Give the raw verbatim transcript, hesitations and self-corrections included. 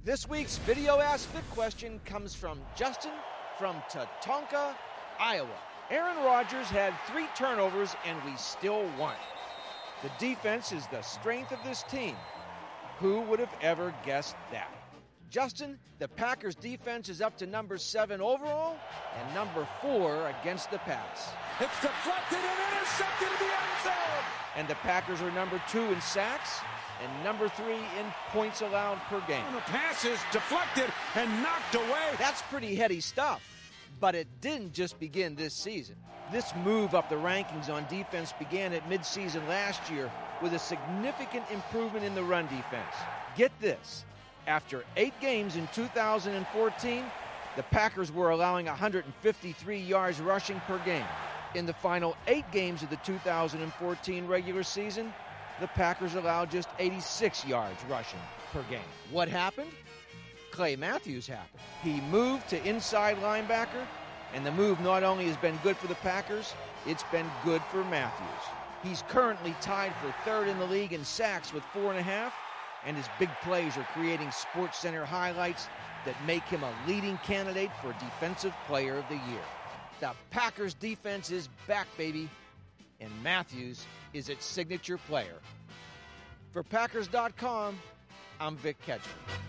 This week's Video Ask Fit question comes from Justin from Tatonka, Iowa. Aaron Rodgers had three turnovers and we still won. The defense is the strength of this team. Who would have ever guessed that? Justin, the Packers defense is up to number seven overall and number four against the pass. It's deflected and intercepted in the end zone. And the Packers are number two in sacks and number three in points allowed per game. And the pass is deflected and knocked away. That's pretty heady stuff. But it didn't just begin this season. This move up the rankings on defense began at midseason last year with a significant improvement in the run defense. Get this. After eight games in two thousand fourteen, the Packers were allowing one hundred fifty-three yards rushing per game. In the final eight games of the two thousand fourteen regular season, the Packers allowed just eighty-six yards rushing per game. What happened? Clay Matthews happened. He moved to inside linebacker, and the move not only has been good for the Packers, it's been good for Matthews. He's currently tied for third in the league in sacks with four and a half, and his big plays are creating SportsCenter highlights that make him a leading candidate for Defensive Player of the Year. The Packers defense is back, baby, and Matthews is its signature player. For Packers dot com, I'm Vic Ketchum.